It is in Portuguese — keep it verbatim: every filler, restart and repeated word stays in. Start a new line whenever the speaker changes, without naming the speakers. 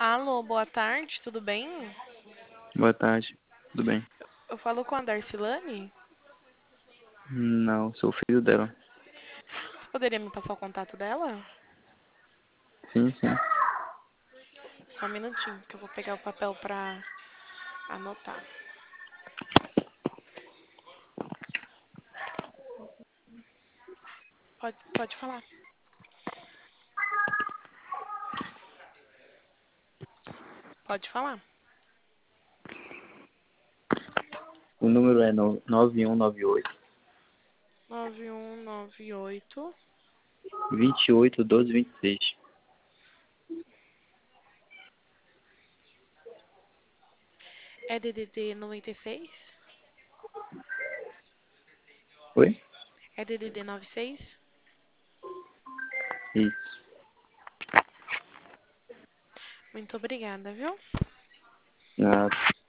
Alô, boa tarde, tudo bem?
Boa tarde, tudo bem?
Eu falo com a Darcilane?
Não, sou o filho dela.
Você poderia me passar o contato dela?
Sim, sim.
Só um minutinho, que eu vou pegar o papel pra anotar. Pode, pode falar. Pode falar.
O número é no- nove um nove oito,
Nove um nove oito.
vinte e oito, doze, vinte e seis.
É D D D noventa e seis?
Oi?
É D D D noventa e seis?
Isso.
Muito obrigada, viu?
Ah,